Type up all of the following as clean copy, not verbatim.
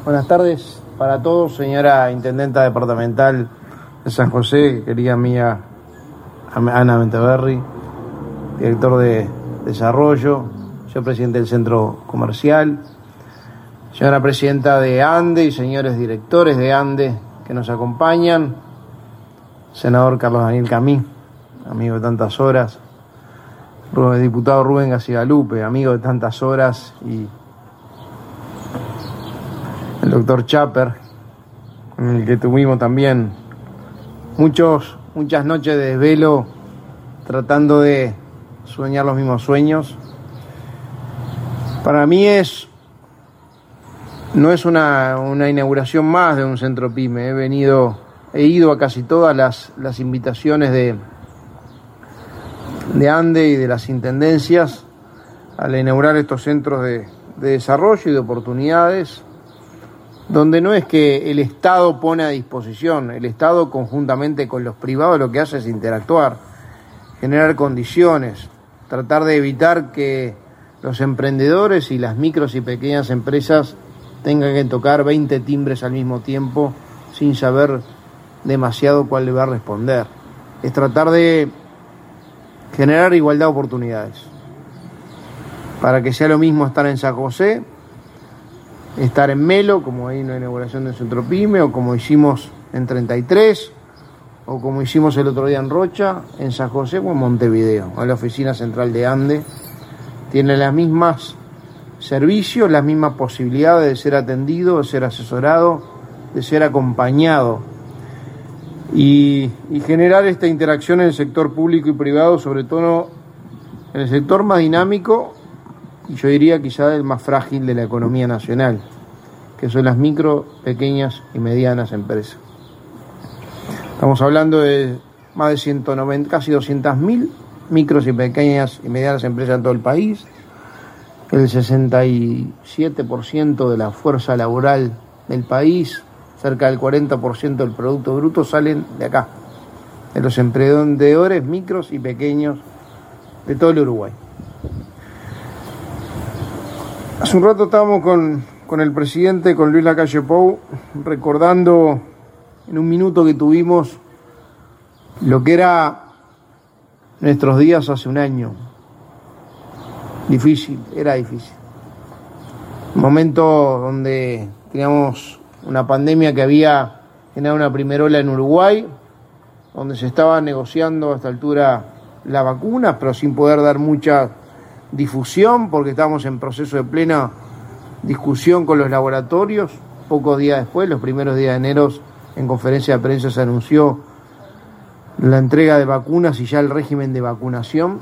Buenas tardes para todos, señora Intendenta Departamental de San José, querida amiga Ana Menteberri, director de Desarrollo, señor presidente del Centro Comercial, señora presidenta de ANDE y señores directores de ANDE que nos acompañan, senador Carlos Daniel Camí, amigo de tantas horas, diputado Rubén Gacigalupe, amigo de tantas horas, y el doctor Chaper, con el que tuvimos también muchas noches de desvelo tratando de soñar los mismos sueños. Para mí no es una inauguración más de un centro pyme. He ido a casi todas las invitaciones de ANDE y de las intendencias al inaugurar estos centros de desarrollo y de oportunidades, donde no es que el Estado pone a disposición, el Estado conjuntamente con los privados lo que hace es interactuar, generar condiciones, tratar de evitar que los emprendedores y las micros y pequeñas empresas tengan que tocar 20 timbres al mismo tiempo sin saber demasiado cuál le va a responder. Es tratar de generar igualdad de oportunidades, para que sea lo mismo estar en San José, estar en Melo, como hay una inauguración de Centro Pyme, o como hicimos en 33, o como hicimos el otro día en Rocha, en San José o en Montevideo, en la oficina central de ANDE. Tiene las mismas servicios, las mismas posibilidades de ser atendido, de ser asesorado, de ser acompañado, y generar esta interacción en el sector público y privado, sobre todo en el sector más dinámico, y yo diría quizá el más frágil de la economía nacional, que son las micro, pequeñas y medianas empresas. Estamos hablando de más de 190, casi 200.000 micros y pequeñas y medianas empresas en todo el país. El 67% de la fuerza laboral del país, cerca del 40% del Producto Bruto, salen de acá, de los emprendedores micros y pequeños de todo el Uruguay. Hace un rato estábamos con el presidente, con Luis Lacalle Pou, recordando en un minuto que tuvimos lo que era nuestros días hace un año. Era difícil. Un momento donde teníamos una pandemia que había generado una primera ola en Uruguay, donde se estaba negociando a esta altura la vacuna, pero sin poder dar mucha difusión, porque estábamos en proceso de plena discusión con los laboratorios. Pocos días después, los primeros días de enero, en conferencia de prensa se anunció la entrega de vacunas y ya el régimen de vacunación.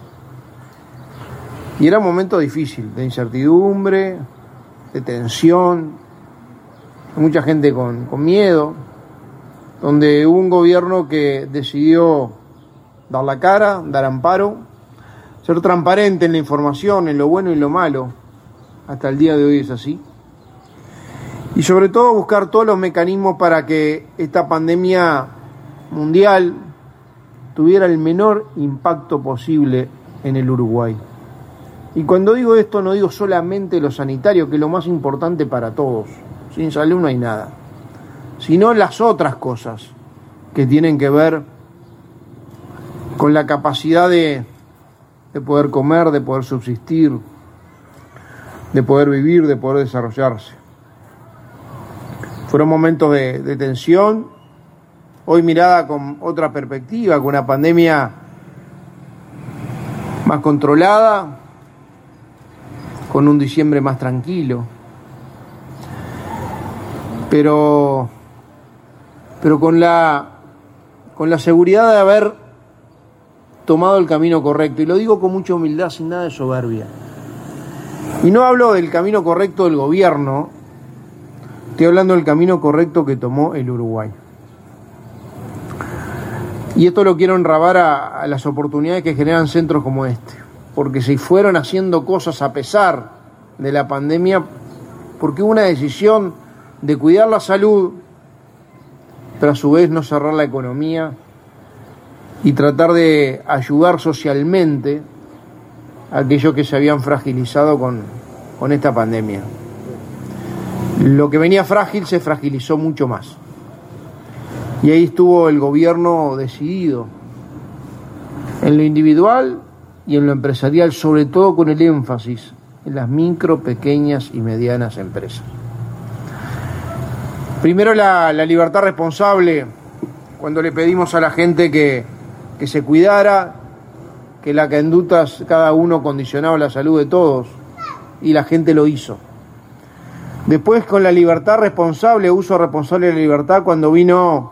Y era un momento difícil, de incertidumbre, de tensión, mucha gente con miedo, donde hubo un gobierno que decidió dar la cara, dar amparo, ser transparente en la información, en lo bueno y lo malo. Hasta el día de hoy es así. Y sobre todo buscar todos los mecanismos para que esta pandemia mundial tuviera el menor impacto posible en el Uruguay. Y cuando digo esto no digo solamente lo sanitario, que es lo más importante para todos. Sin salud no hay nada. Sino las otras cosas que tienen que ver con la capacidad de poder comer, de poder subsistir, de poder vivir, de poder desarrollarse. Fueron momentos de tensión, hoy mirada con otra perspectiva, con una pandemia más controlada, con un diciembre más tranquilo, pero con la seguridad de haber tomado el camino correcto, y lo digo con mucha humildad, sin nada de soberbia. Y no hablo del camino correcto del gobierno, estoy hablando del camino correcto que tomó el Uruguay. Y esto lo quiero enrabar a las oportunidades que generan centros como este, porque se fueron haciendo cosas a pesar de la pandemia, porque hubo una decisión de cuidar la salud, pero a su vez no cerrar la economía y tratar de ayudar socialmente a aquellos que se habían fragilizado con esta pandemia. Lo que venía frágil se fragilizó mucho más. Y ahí estuvo el gobierno decidido en lo individual y en lo empresarial, sobre todo con el énfasis en las micro, pequeñas y medianas empresas. Primero la libertad responsable, cuando le pedimos a la gente que se cuidara, que la conductas cada uno condicionaba la salud de todos, y la gente lo hizo. Después con la libertad responsable, uso responsable de la libertad, cuando vinieron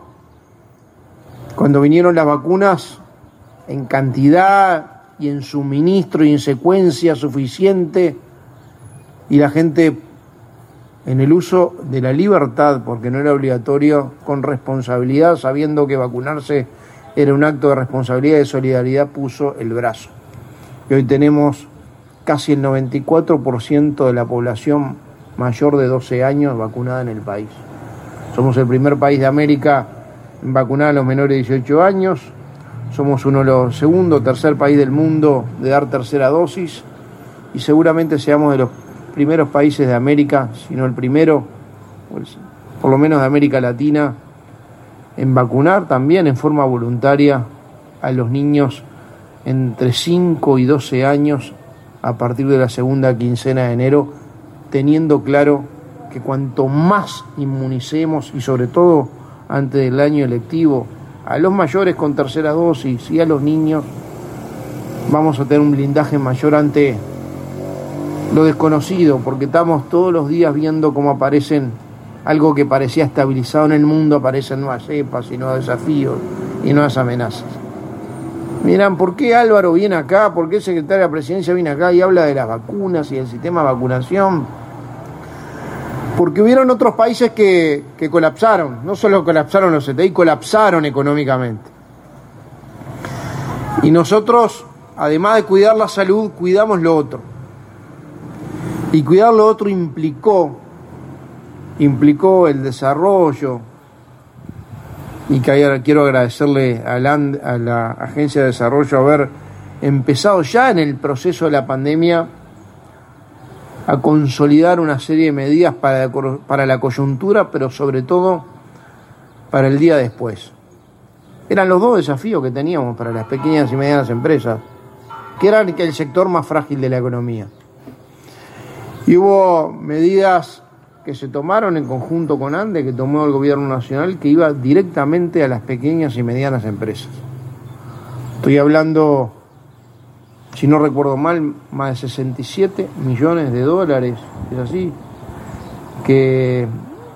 las vacunas en cantidad y en suministro y en secuencia suficiente, y la gente en el uso de la libertad, porque no era obligatorio, con responsabilidad, sabiendo que vacunarse era un acto de responsabilidad y de solidaridad, puso el brazo. Y hoy tenemos casi el 94% de la población mayor de 12 años vacunada en el país. Somos el primer país de América en vacunar a los menores de 18 años. Somos uno de los segundo o tercer país del mundo de dar tercera dosis, y seguramente seamos de los primeros países de América, si no el primero, pues, por lo menos de América Latina, en vacunar también en forma voluntaria a los niños entre 5 y 12 años a partir de la segunda quincena de enero, teniendo claro que cuanto más inmunicemos, y sobre todo antes del año electivo, a los mayores con tercera dosis y a los niños, vamos a tener un blindaje mayor ante lo desconocido, porque estamos todos los días viendo cómo aparecen algo que parecía estabilizado en el mundo, aparecen nuevas cepas y nuevos desafíos y nuevas amenazas. Mirán, ¿por qué Álvaro viene acá? ¿Por qué el secretario de la Presidencia viene acá y habla de las vacunas y del sistema de vacunación? Porque hubieron otros países que colapsaron, no solo colapsaron los CTI, colapsaron económicamente. Y nosotros, además de cuidar la salud, cuidamos lo otro. Y cuidar lo otro implicó el desarrollo, y que quiero agradecerle a la Agencia de Desarrollo haber empezado ya en el proceso de la pandemia a consolidar una serie de medidas para la coyuntura, pero sobre todo para el día después. Eran los dos desafíos que teníamos para las pequeñas y medianas empresas, que eran el sector más frágil de la economía. Y hubo medidas que se tomaron en conjunto con ANDE, que tomó el gobierno nacional, que iba directamente a las pequeñas y medianas empresas. Estoy hablando, si no recuerdo mal, más de 67 millones de dólares, es así, que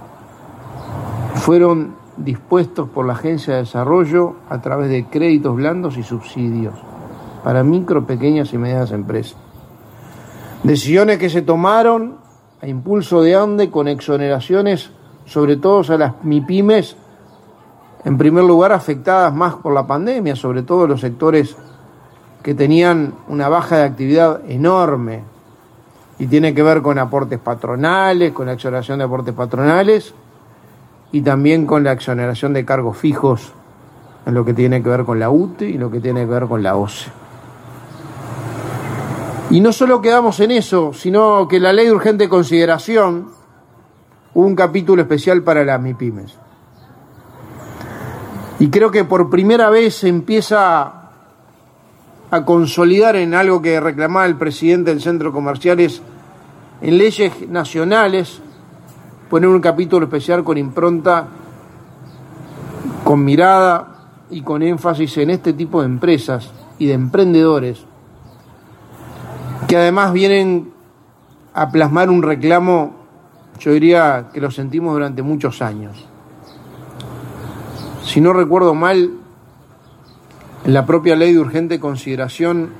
fueron dispuestos por la Agencia de Desarrollo a través de créditos blandos y subsidios para micro, pequeñas y medianas empresas. Decisiones que se tomaron a impulso de ANDE con exoneraciones, sobre todo a las MIPYMES, en primer lugar afectadas más por la pandemia, sobre todo los sectores que tenían una baja de actividad enorme, y tiene que ver con aportes patronales, con la exoneración de aportes patronales, y también con la exoneración de cargos fijos en lo que tiene que ver con la UTE y lo que tiene que ver con la OCE. Y no solo quedamos en eso, sino que la ley de urgente consideración, hubo un capítulo especial para las MIPYMES. Y creo que por primera vez se empieza a consolidar en algo que reclamaba el presidente del centro comerciales, en leyes nacionales, poner un capítulo especial con impronta, con mirada y con énfasis en este tipo de empresas y de emprendedores, que además vienen a plasmar un reclamo, yo diría que lo sentimos durante muchos años. Si no recuerdo mal, en la propia ley de urgente consideración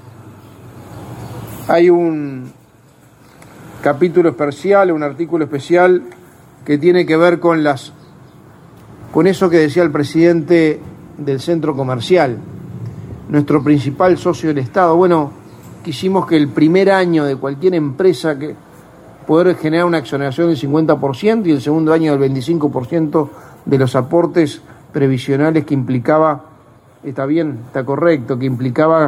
hay un capítulo especial, un artículo especial que tiene que ver con eso que decía el presidente del centro comercial, nuestro principal socio del Estado. Bueno, quisimos que el primer año de cualquier empresa que poder generar una exoneración del 50% y el segundo año del 25% de los aportes previsionales que implicaba, está bien, está correcto, que implicaba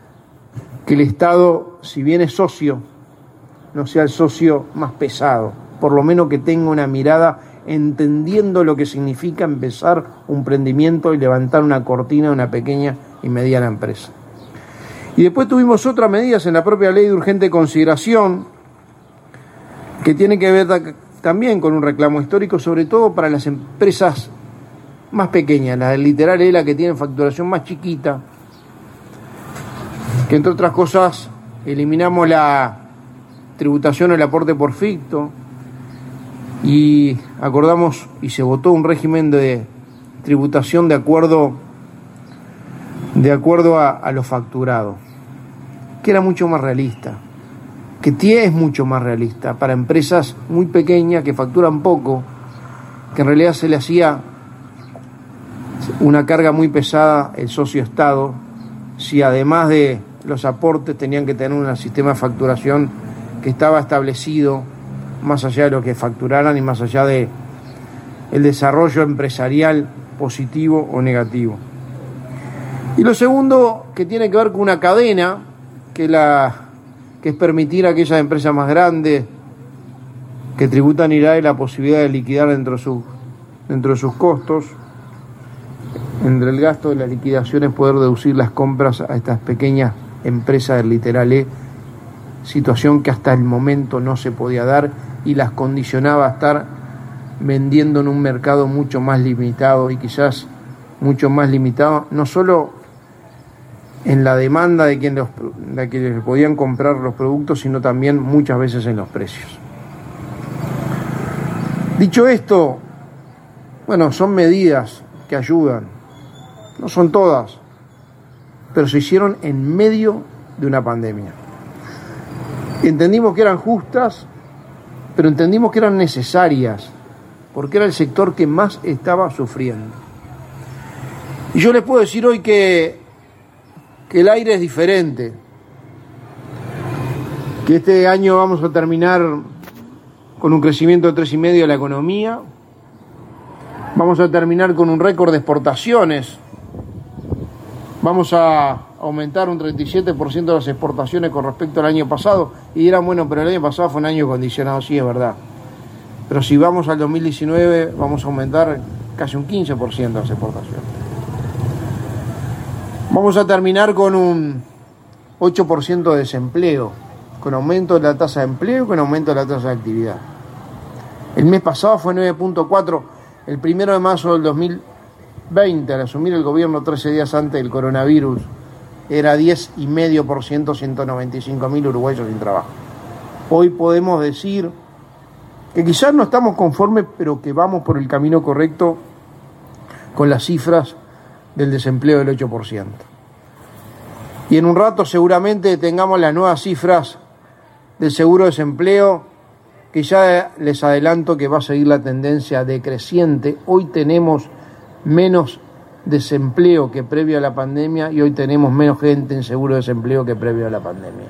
que el Estado, si bien es socio, no sea el socio más pesado, por lo menos que tenga una mirada entendiendo lo que significa empezar un emprendimiento y levantar una cortina de una pequeña y mediana empresa. Y después tuvimos otras medidas en la propia ley de urgente consideración que tiene que ver también con un reclamo histórico, sobre todo para las empresas más pequeñas, la del literal es la que tiene facturación más chiquita, que entre otras cosas eliminamos la tributación al aporte por ficto y acordamos y se votó un régimen de tributación de acuerdo a lo facturado, que era mucho más realista, que es mucho más realista para empresas muy pequeñas que facturan poco, que en realidad se le hacía una carga muy pesada el socio Estado, si además de los aportes tenían que tener un sistema de facturación que estaba establecido más allá de lo que facturaran y más allá de el desarrollo empresarial positivo o negativo. Y lo segundo, que tiene que ver con una cadena, que es permitir a aquellas empresas más grandes que tributan IRAE la posibilidad de liquidar dentro de sus costos. Entre el gasto de las liquidaciones poder deducir las compras a estas pequeñas empresas del literal E, situación que hasta el momento no se podía dar y las condicionaba a estar vendiendo en un mercado mucho más limitado y quizás mucho más limitado, no solo en la demanda de quienes podían comprar los productos, sino también muchas veces en los precios. Dicho esto, bueno, son medidas que ayudan, no son todas, pero se hicieron en medio de una pandemia. Entendimos que eran justas, pero entendimos que eran necesarias, porque era el sector que más estaba sufriendo. Y yo les puedo decir hoy que el aire es diferente, que este año vamos a terminar con un crecimiento de 3,5% de la economía, vamos a terminar con un récord de exportaciones, vamos a aumentar un 37% de las exportaciones con respecto al año pasado, y dirán, bueno, pero el año pasado fue un año condicionado, sí, es verdad, pero si vamos al 2019 vamos a aumentar casi un 15% de las exportaciones. Vamos a terminar con un 8% de desempleo, con aumento de la tasa de empleo y con aumento de la tasa de actividad. El mes pasado fue 9,4%, el 1 de marzo del 2020, al asumir el gobierno 13 días antes del coronavirus, era 10,5%, 195.000 uruguayos sin trabajo. Hoy podemos decir que quizás no estamos conformes, pero que vamos por el camino correcto con las cifras del desempleo del 8%. Y en un rato seguramente tengamos las nuevas cifras del seguro de desempleo, que ya les adelanto que va a seguir la tendencia decreciente. Hoy tenemos menos desempleo que previo a la pandemia y hoy tenemos menos gente en seguro de desempleo que previo a la pandemia.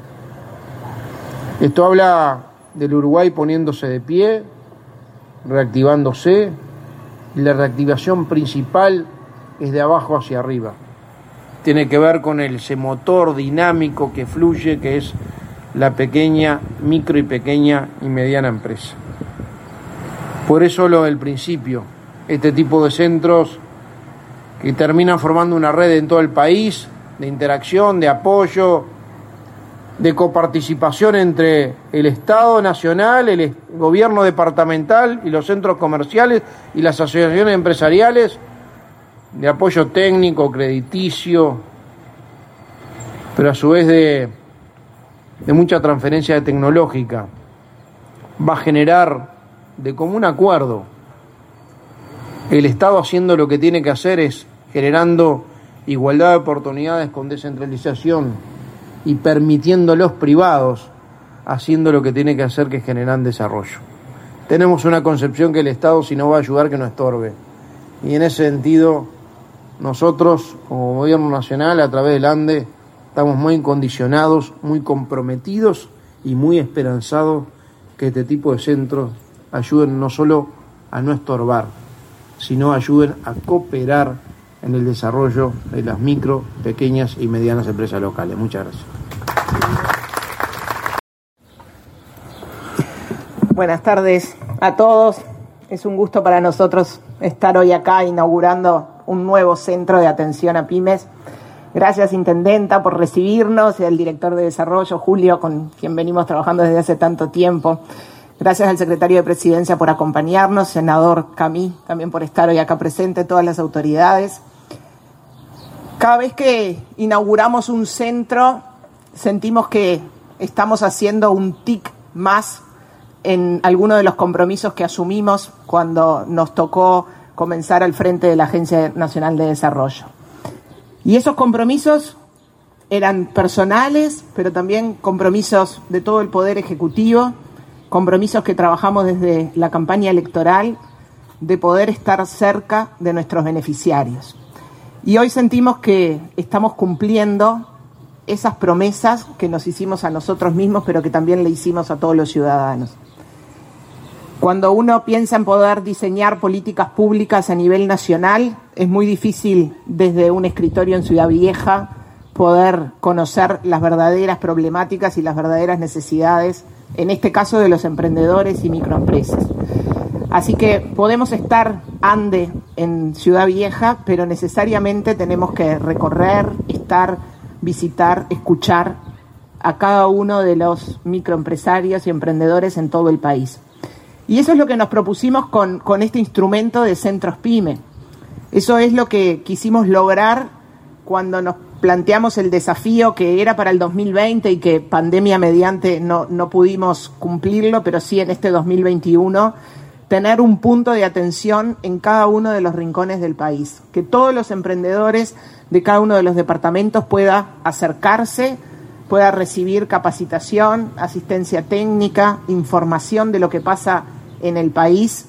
Esto habla del Uruguay poniéndose de pie, reactivándose, y la reactivación principal es de abajo hacia arriba. Tiene que ver con ese motor dinámico que fluye, que es la pequeña, micro y pequeña y mediana empresa. Por eso lo del principio, este tipo de centros que terminan formando una red en todo el país, de interacción, de apoyo, de coparticipación entre el Estado nacional, el gobierno departamental y los centros comerciales y las asociaciones empresariales, de apoyo técnico, crediticio, pero a su vez de mucha transferencia tecnológica, va a generar de común acuerdo. El Estado haciendo lo que tiene que hacer es generando igualdad de oportunidades con descentralización y permitiendo a los privados haciendo lo que tiene que hacer, que es generar desarrollo. Tenemos una concepción que el Estado, si no va a ayudar, que no estorbe. Y en ese sentido, nosotros, como Gobierno Nacional, a través del ANDE, estamos muy condicionados, muy comprometidos y muy esperanzados que este tipo de centros ayuden no solo a no estorbar, sino ayuden a cooperar en el desarrollo de las micro, pequeñas y medianas empresas locales. Muchas gracias. Buenas tardes a todos. Es un gusto para nosotros estar hoy acá inaugurando un nuevo centro de atención a pymes. Gracias, Intendenta, por recibirnos, y al director de Desarrollo, Julio, con quien venimos trabajando desde hace tanto tiempo. Gracias al secretario de Presidencia por acompañarnos, senador Camí, también por estar hoy acá presente, todas las autoridades. Cada vez que inauguramos un centro, sentimos que estamos haciendo un tic más en alguno de los compromisos que asumimos cuando nos tocó comenzar al frente de la Agencia Nacional de Desarrollo. Y esos compromisos eran personales, pero también compromisos de todo el Poder Ejecutivo, compromisos que trabajamos desde la campaña electoral de poder estar cerca de nuestros beneficiarios. Y hoy sentimos que estamos cumpliendo esas promesas que nos hicimos a nosotros mismos, pero que también le hicimos a todos los ciudadanos. Cuando uno piensa en poder diseñar políticas públicas a nivel nacional, es muy difícil desde un escritorio en Ciudad Vieja poder conocer las verdaderas problemáticas y las verdaderas necesidades, en este caso de los emprendedores y microempresas. Así que podemos estar en Ciudad Vieja, pero necesariamente tenemos que recorrer, estar, visitar, escuchar a cada uno de los microempresarios y emprendedores en todo el país. Y eso es lo que nos propusimos con este instrumento de Centros PYME. Eso es lo que quisimos lograr cuando nos planteamos el desafío que era para el 2020 y que pandemia mediante no pudimos cumplirlo, pero sí en este 2021, tener un punto de atención en cada uno de los rincones del país. Que todos los emprendedores de cada uno de los departamentos pueda acercarse, pueda recibir capacitación, asistencia técnica, información de lo que pasa en el país,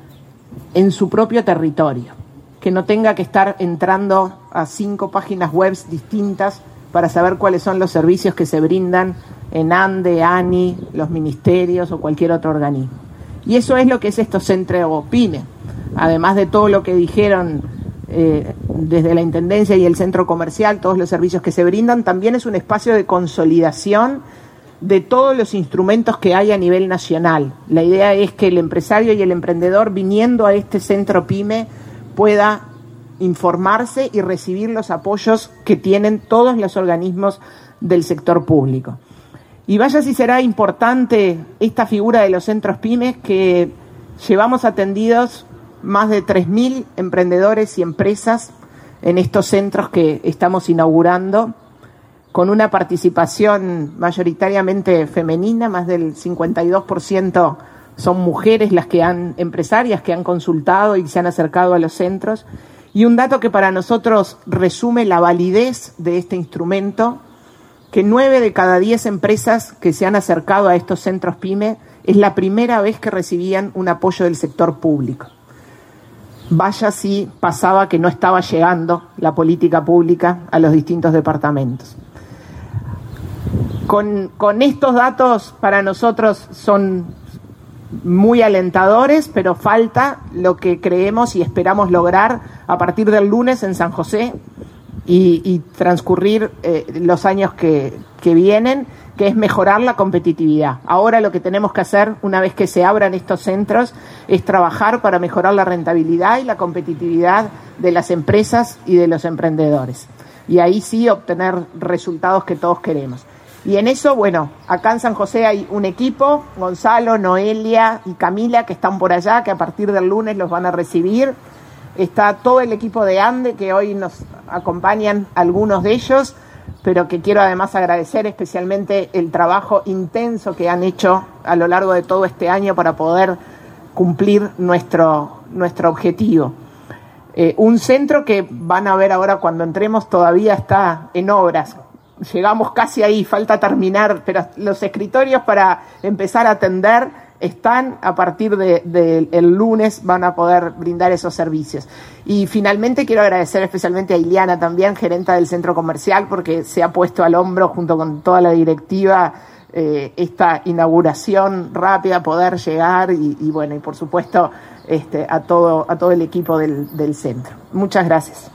en su propio territorio, que no tenga que estar entrando a 5 páginas web distintas para saber cuáles son los servicios que se brindan en ANDE, ANI, los ministerios o cualquier otro organismo. Y eso es lo que es estos centros PYME, además de todo lo que dijeron desde la Intendencia y el Centro Comercial, todos los servicios que se brindan, también es un espacio de consolidación de todos los instrumentos que hay a nivel nacional. La idea es que el empresario y el emprendedor, viniendo a este centro PYME, pueda informarse y recibir los apoyos que tienen todos los organismos del sector público. Y vaya si será importante esta figura de los centros PYME, que llevamos atendidos más de 3.000 emprendedores y empresas en estos centros que estamos inaugurando, con una participación mayoritariamente femenina, más del 52% son mujeres empresarias que han consultado y se han acercado a los centros. Y un dato que para nosotros resume la validez de este instrumento, que 9 de cada 10 empresas que se han acercado a estos centros PYME es la primera vez que recibían un apoyo del sector público. Vaya si pasaba que no estaba llegando la política pública a los distintos departamentos. Con estos datos para nosotros son muy alentadores, pero falta lo que creemos y esperamos lograr a partir del lunes en San José y transcurrir los años que vienen, que es mejorar la competitividad. Ahora lo que tenemos que hacer, una vez que se abran estos centros, es trabajar para mejorar la rentabilidad y la competitividad de las empresas y de los emprendedores. Y ahí sí obtener resultados que todos queremos. Y en eso, bueno, acá en San José hay un equipo, Gonzalo, Noelia y Camila, que están por allá, que a partir del lunes los van a recibir. Está todo el equipo de ANDE, que hoy nos acompañan algunos de ellos, pero que quiero además agradecer especialmente el trabajo intenso que han hecho a lo largo de todo este año para poder cumplir nuestro objetivo. Un centro que van a ver ahora cuando entremos todavía está en obras. Llegamos casi ahí, falta terminar, pero los escritorios para empezar a atender están. A partir del lunes van a poder brindar esos servicios. Y finalmente quiero agradecer especialmente a Iliana también, gerenta del centro comercial, porque se ha puesto al hombro junto con toda la directiva esta inauguración rápida, poder llegar y bueno, y por supuesto a todo el equipo del centro. Muchas gracias.